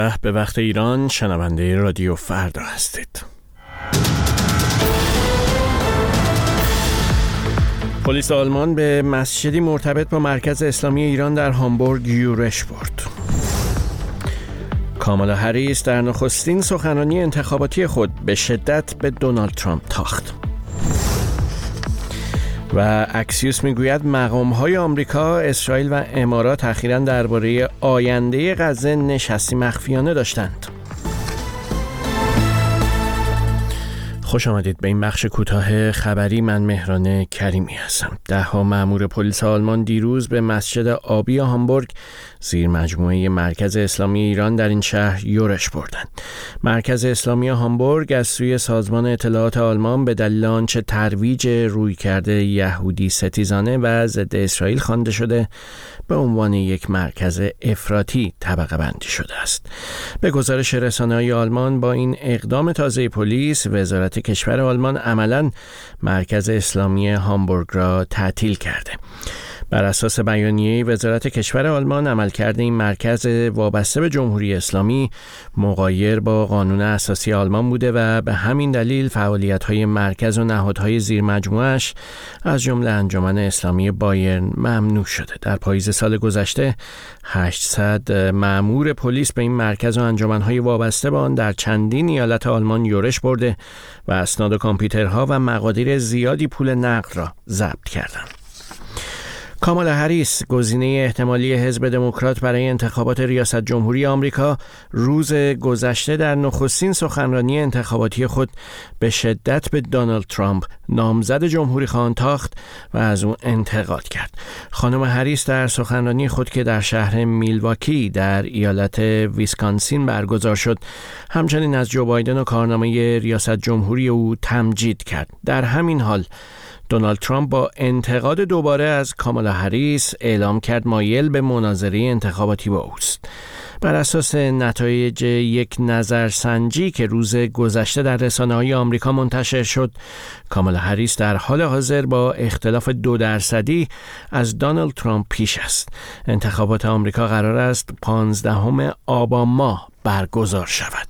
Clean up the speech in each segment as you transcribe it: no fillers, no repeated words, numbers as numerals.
به وقت ایران شنونده رادیو فردا هستید. پلیس آلمان به مسجدی مرتبط با مرکز اسلامی ایران در هامبورگ یورش برد. کامالا هریس در نخستین سخنرانی انتخاباتی خود به شدت به دونالد ترامپ تاخت. و اکسیوس میگوید مقام‌های آمریکا، اسرائیل و امارات اخیراً درباره آینده غزه نشستی مخفیانه داشتند. خوش آمدید به این بخش کوتاه خبری. من مهران کریمی هستم. 10 مأمور پلیس آلمان دیروز به مسجد آبی هامبورگ زیر مجموعه مرکز اسلامی ایران در این شهر یورش بردند. مرکز اسلامی هامبورگ از سوی سازمان اطلاعات آلمان به دلیل آنچه ترویج رویکرد یهودی ستیزانه و ضد اسرائیل خوانده شده به عنوان یک مرکز افراطی طبقه بندی شده است. به گزارش رسانه‌های آلمان با این اقدام تازه پلیس، وزارت کشور آلمان عملاً مرکز اسلامی هامبورگ را تعطیل کرده. بر اساس بیانیه وزارت کشور آلمان، عملکرد این مرکز وابسته به جمهوری اسلامی مغایر با قانون اساسی آلمان بوده و به همین دلیل فعالیت‌های مرکز و نهادهای زیر مجموعه‌اش از جمله انجمن اسلامی بایرن ممنوع شده. در پاییز سال گذشته 800 مأمور پلیس به این مرکز و انجمن‌های وابسته به آن در چندین ایالت آلمان یورش برده و اسناد و کامپیوترها و مقادیر زیادی پول نقد را ضبط کردند. کامالا هریس، گزینه احتمالی حزب دموکرات برای انتخابات ریاست جمهوری آمریکا، روز گذشته در نخستین سخنرانی انتخاباتی خود به شدت به دونالد ترامپ، نامزد جمهوری‌خواه، تاخت و از او انتقاد کرد. خانم هریس در سخنرانی خود که در شهر میلواکی در ایالت ویسکانسین برگزار شد، همچنین از جو بایدن و کارنامه ریاست جمهوری او تمجید کرد. در همین حال دونالد ترامپ با انتقاد دوباره از کامالا هریس اعلام کرد مایل به مناظره انتخاباتی با اوست. بر اساس نتایج یک نظرسنجی که روز گذشته در رسانه‌های آمریکا منتشر شد، کامالا هریس در حال حاضر با اختلاف 2% از دونالد ترامپ پیش است. انتخابات آمریکا قرار است 15 آبان ماه برگزار شود.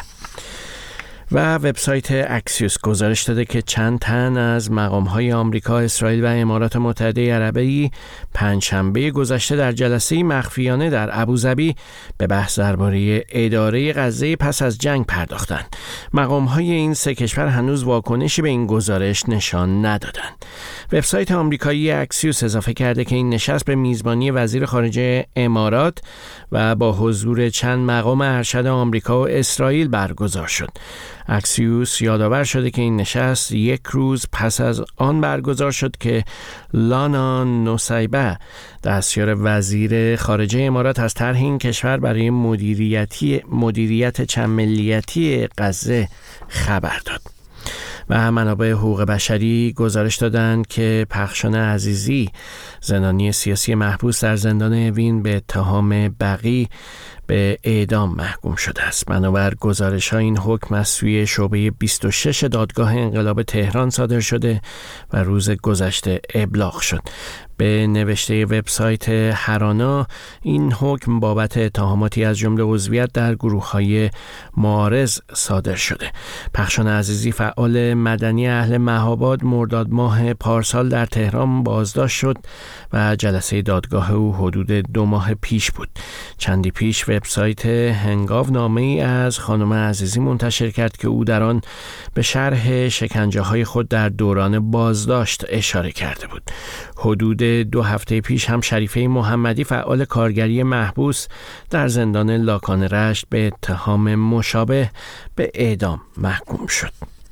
و وبسایت اکسیوس گزارش داده که چند تن از مقام‌های آمریکا، اسرائیل و امارات متحده عربی پنجشنبه گذشته در جلسه مخفیانه در ابوظبی به بحث درباره اداره غزه پس از جنگ پرداختند. مقام‌های این سه کشور هنوز واکنشی به این گزارش نشان ندادند. وبسایت آمریکایی اکسیوس اضافه کرده که این نشست به میزبانی وزیر خارجه امارات و با حضور چند مقام ارشد آمریکا و اسرائیل برگزار شد. اکسیوس یادآور شده که این نشست یک روز پس از آن برگزار شد که لانا نوسیبه، دستیار وزیر خارجه امارات، از طرح این کشور برای مدیریت چند ملیتی غزه خبر داد. و منابع حقوق بشری گزارش دادند که پخشان عزیزی، زندانی سیاسی محبوس در زندان اوین، به اتهام بغی به اعدام محکوم شده است. بنابر گزارش‌ها این حکم از سوی شعبه 26 دادگاه انقلاب تهران صادر شده و روز گذشته ابلاغ شد. به نوشته وبسایت هرانا، این حکم بابت اتهاماتی از جمله عضویت در گروه‌های معارض صادر شده. پخشان عزیزی، فعال مدنی اهل مهاباد، مرداد ماه پارسال در تهران بازداشت شد و جلسه دادگاه او حدود 2 ماه پیش بود. چندی پیش وبسایت هنگاو نامه‌ای از خانم عزیزی منتشر کرد که او در آن به شرح شکنجه‌های خود در دوران بازداشت اشاره کرده بود. حدود 2 هفته پیش هم شریفه محمدی، فعال کارگری محبوس در زندان لاکان رشت، به اتهام مشابه به اعدام محکوم شد.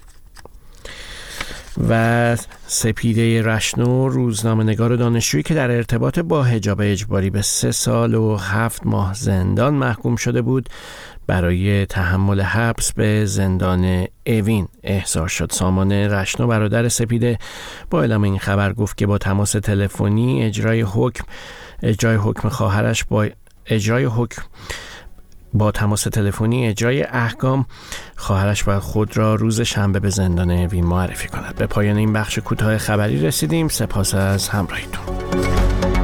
و سپیده رشنو، روزنامه‌نگار دانشجویی که در ارتباط با حجاب اجباری به 3 سال و 7 ماه زندان محکوم شده بود، برای تحمل حبس به زندان اوین احضار شد. سامان رشنو، برادر سپیده، با اعلام این خبر گفت که با تماس تلفنی اجرای حکم خواهرش با تماس تلفنی اجرای احکام خواهرش باید خود را روز شنبه به زندان اوین معرفی کند. به پایان این بخش کوتاه خبری رسیدیم. سپاس از همراهیتون.